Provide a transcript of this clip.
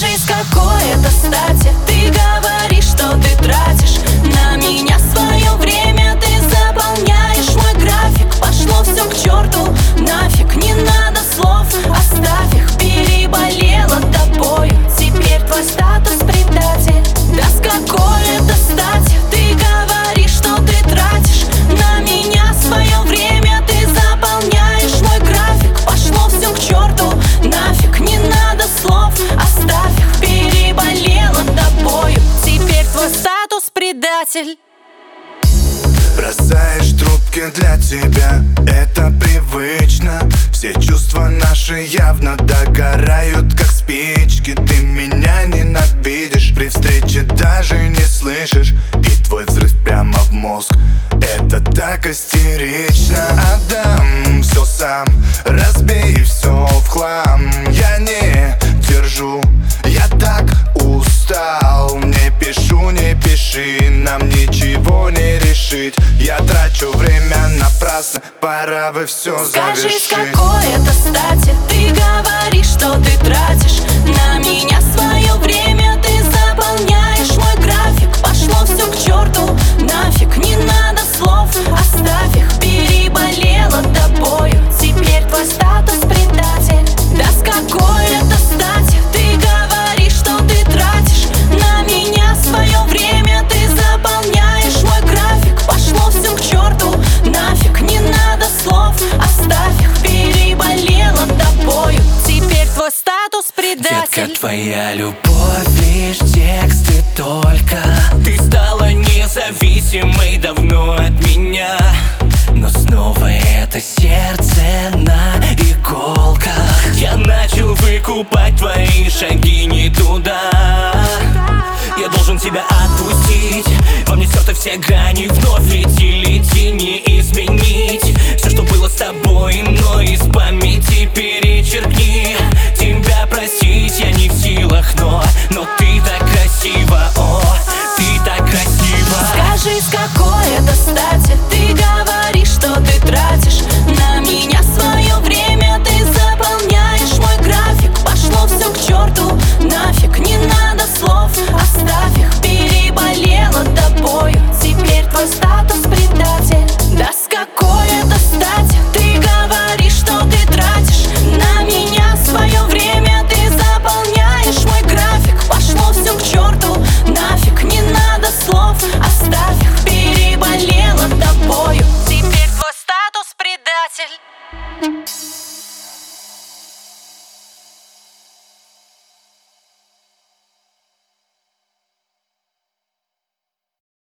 Скажи, с какой это стати ты говоришь, что ты тратишь на меня свое время? Ты заполняешь мой график. Пошло все к черту, нафиг, не надо слов, оставь их. Переболела тобой, теперь твой статус предатель. Да с какой это стати ты говоришь, что ты тратишь на меня свое время? Ты заполняешь мой график. Пошло все к черту, нафиг, не надо слов, оставь их. Переболела тобою, теперь твой статус предатель. Бросаешь трубки для тебя, это привычно. Все чувства наши явно догорают, как спички. Ты меня ненавидишь, при встрече даже не слышишь. И твой взрыв прямо в мозг, это так истерично. Отдам все сам, разбей все в хлам. Я не держу, я так устал. Не пишу, не пиши, нам ничего не решить. Я трачу время напрасно, пора бы все завершить. Скажи, с какой это стати ты говоришь, что ты тратишь на меня свое время? Ты заполняешь мой график. Пошло все к черту, нафиг, не надо слов, оставь их. Переболела тобою, теперь твой статус предатель. Да с какой это стати ты говоришь, что ты тратишь на меня свое время? Ты заполняешь мой график. Пошло все к черту, нафиг, не надо слов, оставь их. Переболела тобою, теперь твой статус предатель. Детка, твоя любовь лишь тексты только. Ты стала независимой давно от меня, но снова это сердце на иголках. Я начал выкупать твои шаги не туда. Я должен тебя отпустить. Во мне стерты все грани, вновь лети, не изменить. Все, что было с тобой, но из памяти перечеркни.